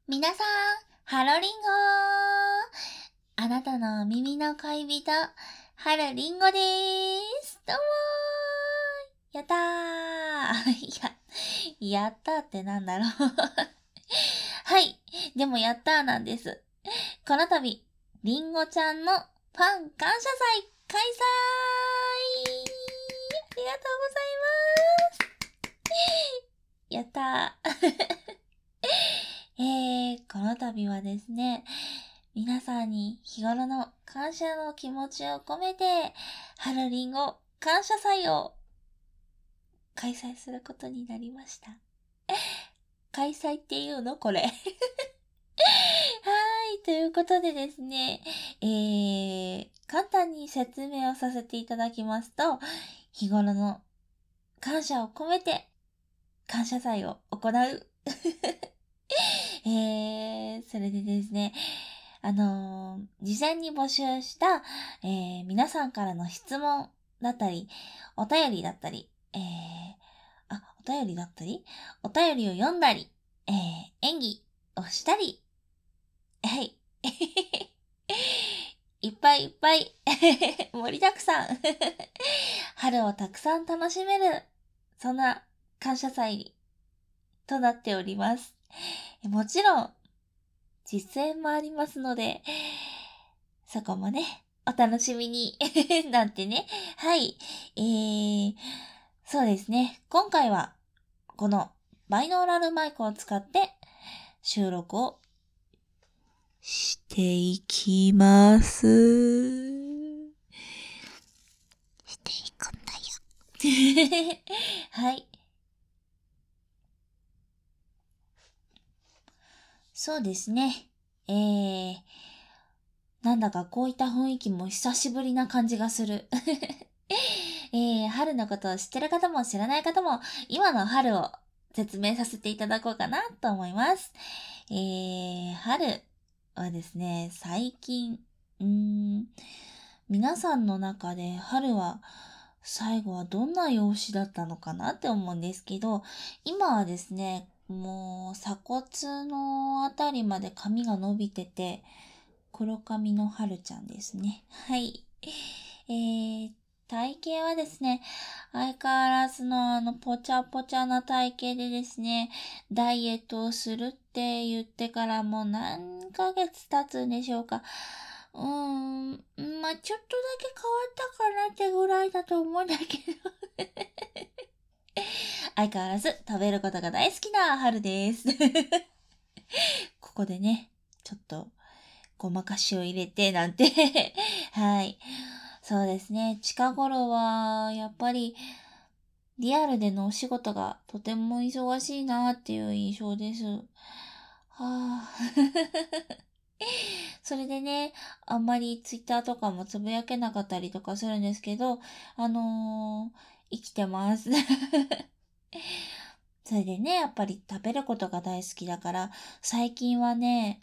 皆さん、ハロリンゴあなたの耳の恋人、ハロリンゴでーす。どうもー。やったー。やったーってなんだろう。はい。でもやったーなんです。この度、リンゴちゃんのファン感謝祭開催ありがとうございます。やったー。この度はですね、皆さんに日頃の感謝の気持ちを込めて、ハロリンゴ感謝祭を開催することになりました。開催っていうのこれ。はい、ということでですね、簡単に説明をさせていただきますと、日頃の感謝を込めて感謝祭を行う。それでですね、事前に募集した、皆さんからの質問だったり、お便りだったり、お便りを読んだり、演技をしたり、はい。いっぱいいっぱい盛りだくさん春をたくさん楽しめる、そんな感謝祭となっております。もちろん、実演もありますので、そこもね、お楽しみになんてね。はい。そうですね。今回は、このバイノーラルマイクを使って収録をしていきます。していくんだよ。はい。そうですね。なんだかこういった雰囲気も久しぶりな感じがする。春のことを知ってる方も知らない方も、今の春を説明させていただこうかなと思います。春はですね、最近、皆さんの中で春は最後はどんな容姿だったのかなって思うんですけど、今はですね、もう鎖骨のあたりまで髪が伸びてて、黒髪の春ちゃんですね。はい。体型はですね、相変わらずのぽちゃぽちゃな体型でですね、ダイエットをするって言ってからもう何ヶ月経つんでしょうか。ちょっとだけ変わったかなってぐらいだと思うんだけど。相変わらず食べることが大好きな春です。ここでね、ちょっとごまかしを入れてなんてはい。そうですね。近頃は、やっぱり、リアルでのお仕事がとても忙しいなっていう印象です。はあ。それでね、あんまりツイッターとかもつぶやけなかったりとかするんですけど、生きてます。それでね、やっぱり食べることが大好きだから、最近はね、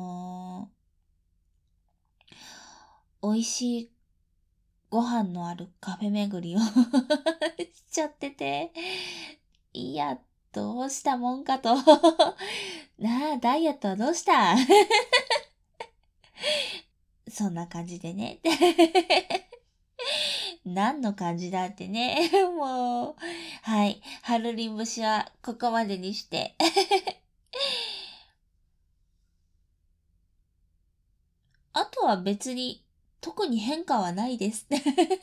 美味しいご飯のあるカフェ巡りをしちゃってて、いや、どうしたもんかと。なあ、ダイエットはどうしたそんな感じでね。何の感じだってね。もう、はい。春リン節はここまでにして。あとは別に特に変化はないです。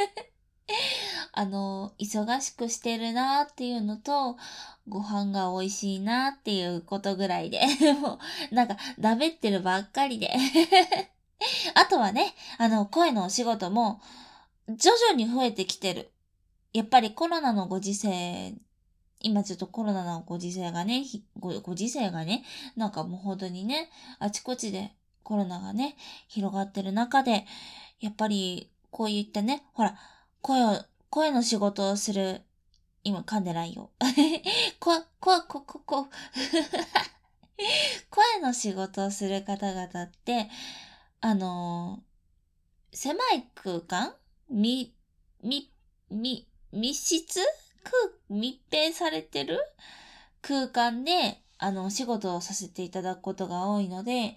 忙しくしてるなっていうのと、ご飯が美味しいなっていうことぐらいで、もう、なんか、だべってるばっかりで。あとはね、声のお仕事も、徐々に増えてきてる。やっぱりコロナのご時世、今ちょっとコロナのご時世がね、ご時世がね、なんかもう本当にね、あちこちでコロナがね、広がってる中で、やっぱりこういったね、ほら、声の仕事をする、今噛んでないよ。声の仕事をする方々って、あの狭い空間み、み、密室密閉されてる空間でお仕事をさせていただくことが多いので、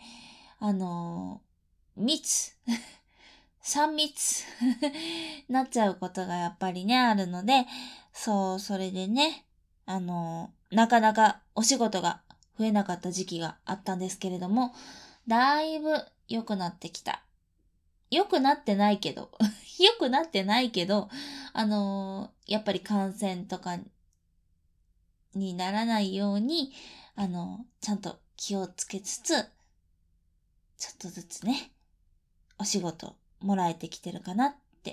密、3密なっちゃうことがやっぱりね、あるので、そう、それでね、なかなかお仕事が増えなかった時期があったんですけれども、だいぶ良くなってきた。良くなってないけど、良くなってないけど、やっぱり感染とかにならないように、ちゃんと気をつけつつ、ちょっとずつね、お仕事もらえてきてるかなって。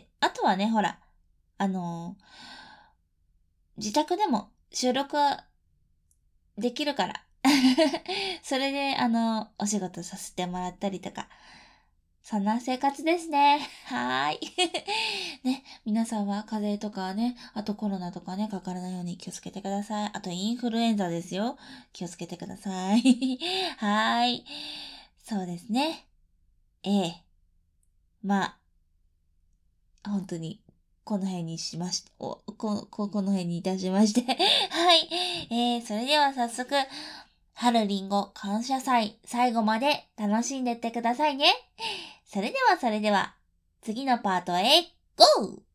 あとはね、ほら、あの自宅でも収録はできるから。それで、お仕事させてもらったりとか、そんな生活ですね。はーい。ね、皆さんは風邪とかね、あとコロナとかね、かからないように気をつけてください。あとインフルエンザですよ。気をつけてください。はーい。そうですね。ええ。まあ、本当に、この辺にしまし、この辺にいたしまして。はい。それでは早速、春りんご感謝祭、最後まで楽しんでってくださいね。それでは、次のパートへ、ゴー